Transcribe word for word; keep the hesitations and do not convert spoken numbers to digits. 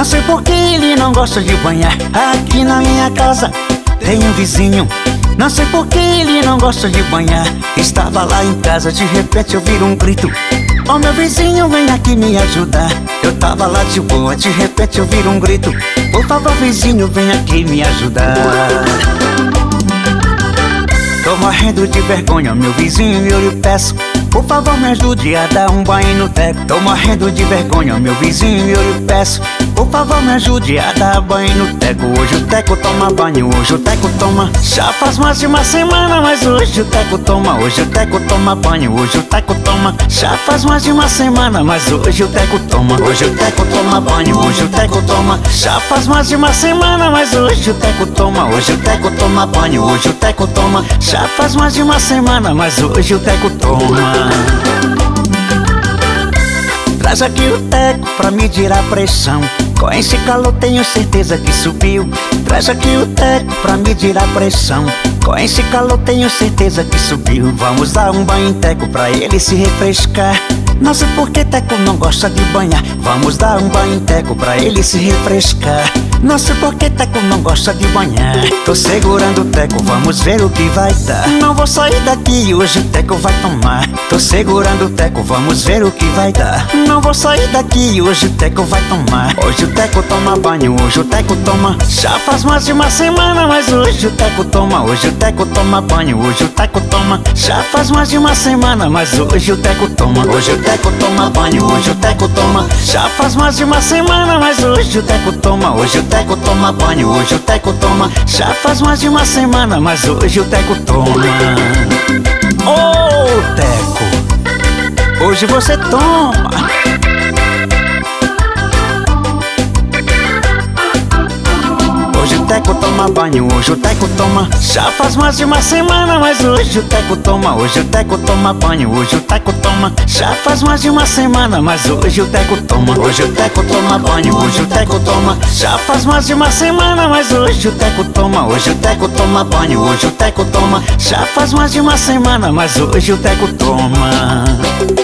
Não sei por que ele não gosta de banhar. Aqui na minha casa tem um vizinho. Não sei por que ele não gosta de banhar. Estava lá em casa, de repente eu vi um grito: ó, meu vizinho, vem aqui me ajudar. Eu tava lá de boa, de repente eu vi um grito: por favor, vizinho, vem aqui me ajudar. Tô morrendo de vergonha, meu vizinho, eu lhe peço, por favor, me ajude a dar um banho no teco. Tô morrendo de vergonha, meu vizinho, eu lhe peço, por favor, me ajude a dar banho no teco. Hoje o teco toma banho, hoje o teco toma. Já faz mais de uma semana, mas hoje o teco toma. Hoje o teco toma banho, hoje o teco toma. Já faz mais de uma semana, mas hoje o teco toma. Hoje o teco toma banho, hoje o teco toma. Já faz mais de uma semana, mas hoje o teco toma. Hoje o teco toma banho, hoje o teco toma. Já faz mais de uma semana, mas hoje o teco toma. Traz aqui o teco pra medir a pressão. Com esse calor tenho certeza que subiu. Traz aqui o teco pra medir a pressão. Com esse calor tenho certeza que subiu. Vamos dar um banho em teco pra ele se refrescar. Não sei por que teco não gosta de banhar. Vamos dar um banho em teco pra ele se refrescar. Não sei por que teco não gosta de banhar. Tô segurando o teco, vamos ver o que vai dar. Não vou sair daqui, hoje o teco vai tomar. Tô segurando o teco, vamos ver o que vai dar. Não vou sair daqui, hoje o teco vai tomar. Hoje o teco toma banho, hoje o teco toma. Já faz mais de uma semana, mas hoje o teco toma. Hoje o teco toma banho, hoje o teco toma. Já faz mais de uma semana, mas hoje o teco toma. Hoje o teco toma banho, hoje o teco toma. Já faz mais de uma semana, mas hoje o teco toma. Hoje o teco toma banho, hoje o teco toma. Já faz mais de uma semana, mas hoje o teco toma. Ô, teco, hoje você toma. Hoje o teco toma banho, hoje o teco toma. Já faz mais de uma semana, mas hoje o teco toma. Hoje o teco toma banho, hoje o teco toma. Já faz mais de uma semana, mas hoje o teco toma. Hoje o teco toma banho, hoje o teco toma. Já faz mais de uma semana, mas hoje o teco toma. Hoje o teco toma banho, hoje o teco toma. Já faz mais de uma semana, mas hoje o teco toma.